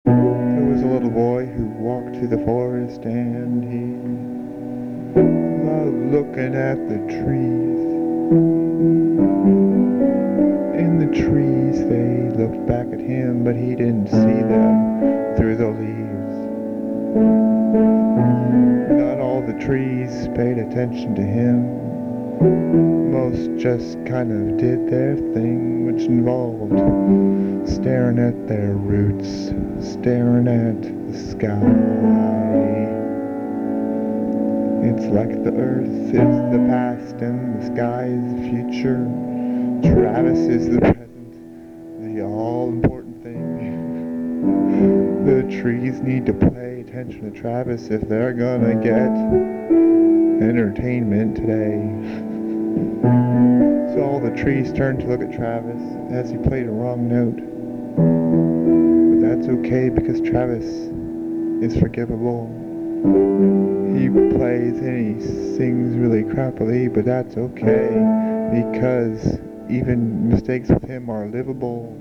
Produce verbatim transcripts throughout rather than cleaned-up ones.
There was a little boy who walked through the forest and he loved looking at the trees. And the trees, they looked back at him, but he didn't see them through the leaves. Not all the trees paid attention to him. Most just kind of did their thing, which involved staring at their roots, staring at the sky. It's like the earth is the past and the sky is the future. Travis is the present, the all-important thing. The trees need to pay attention to Travis if they're gonna get entertainment today. So all the trees turned to look at Travis as he played a wrong note. But that's okay because Travis is forgivable. He plays and he sings really crappily, but that's okay because even mistakes with him are livable.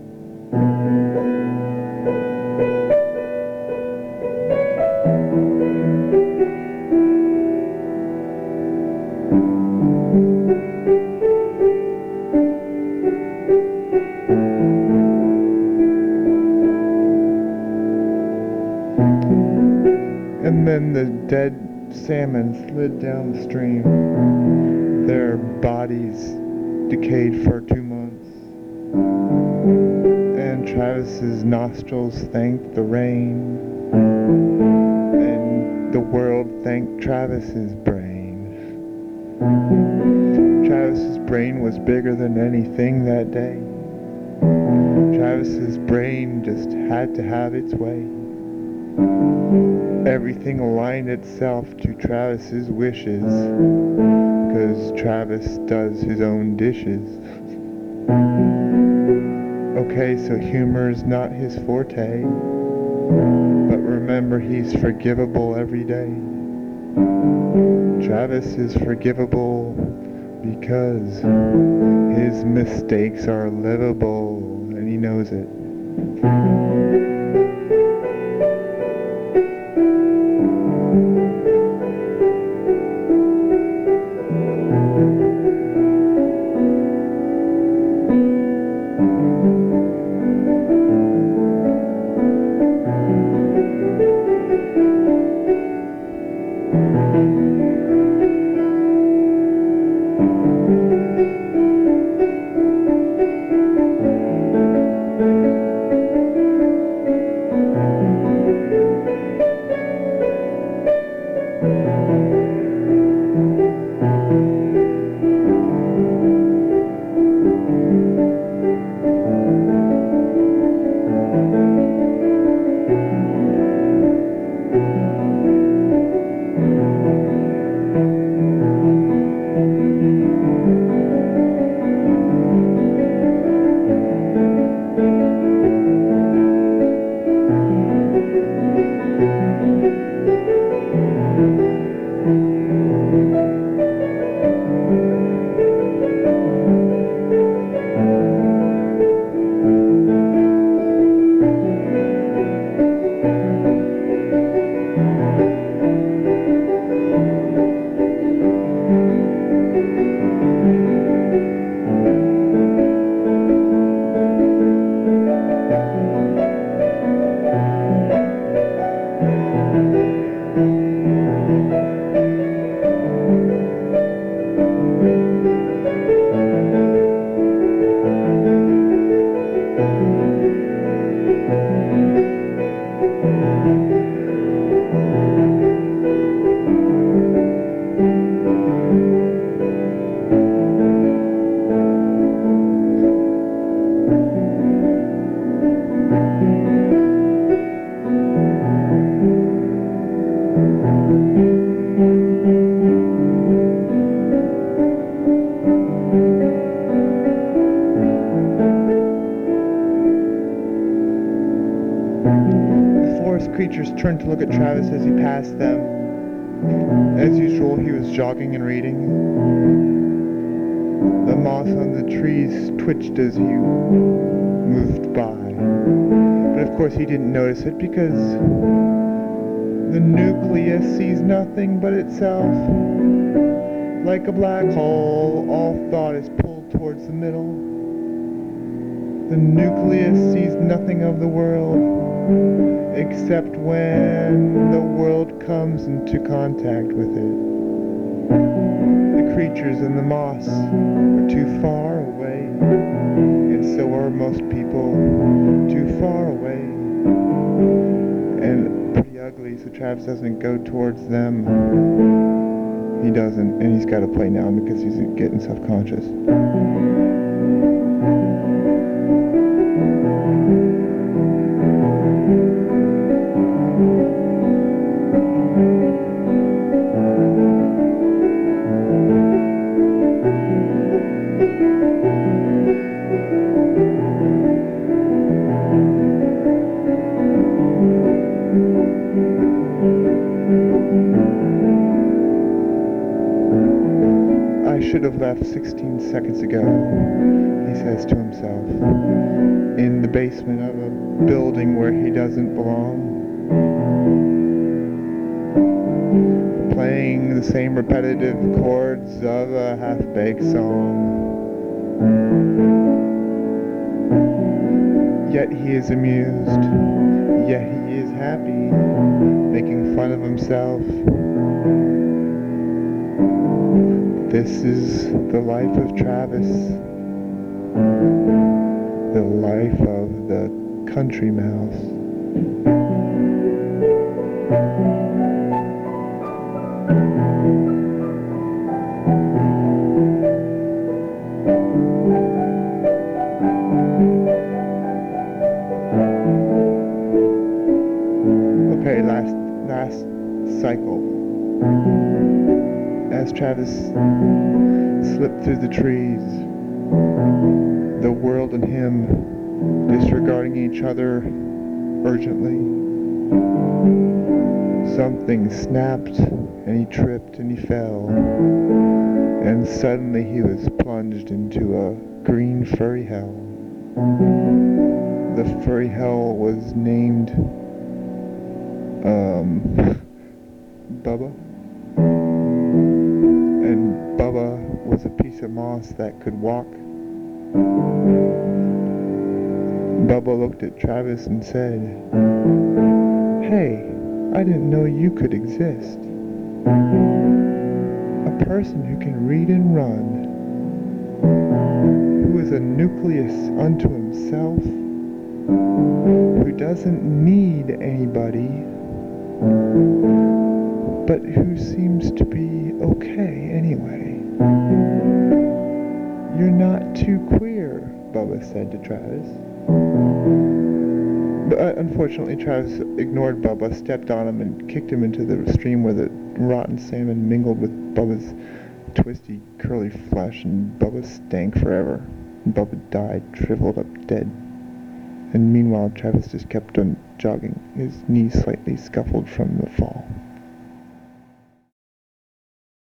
And then the dead salmon slid down the stream. Their bodies decayed for two months. And Travis's nostrils thanked the rain. And the world thanked Travis's brain. Travis's brain was bigger than anything that day. Travis's brain just had to have its way. Everything aligned itself to Travis's wishes, because Travis does his own dishes. Okay, so humor's not his forte, but remember he's forgivable every day. Travis is forgivable because his mistakes are livable, and he knows it. Creatures turned to look at Travis as he passed them. As usual, he was jogging and reading. The moss on the trees twitched as he moved by. But of course he didn't notice it because the nucleus sees nothing but itself. Like a black hole, all thought is pulled towards the middle. The nucleus sees nothing of the world, except when the world comes into contact with it. The creatures in the moss are too far away, and so are most people too far away. And pretty ugly, so Travis doesn't go towards them. He doesn't, and he's got to play now because he's getting self-conscious. I should have left sixteen seconds ago, he says to himself, in the basement of a building where he doesn't belong, playing the same repetitive chords of a half-baked song. Yet he is amused, yet he is happy, making fun of himself. This is the life of Travis, the life of the country mouse. Okay, last, last cycle. As Travis slipped through the trees, the world and him disregarding each other urgently. Something snapped, and he tripped and he fell, and suddenly he was plunged into a green furry hell. The furry hell was named um, Bubba. And Bubba was a piece of moss that could walk. Bubba looked at Travis and said, "Hey, I didn't know you could exist. A person who can read and run, who is a nucleus unto himself, who doesn't need anybody, but who seems to be okay anyway. You're not too queer," Bubba said to Travis. But uh, unfortunately, Travis ignored Bubba, stepped on him, and kicked him into the stream where the rotten salmon mingled with Bubba's twisty, curly flesh, and Bubba stank forever. And Bubba died, shriveled up dead. And meanwhile, Travis just kept on jogging, his knees slightly scuffled from the fall.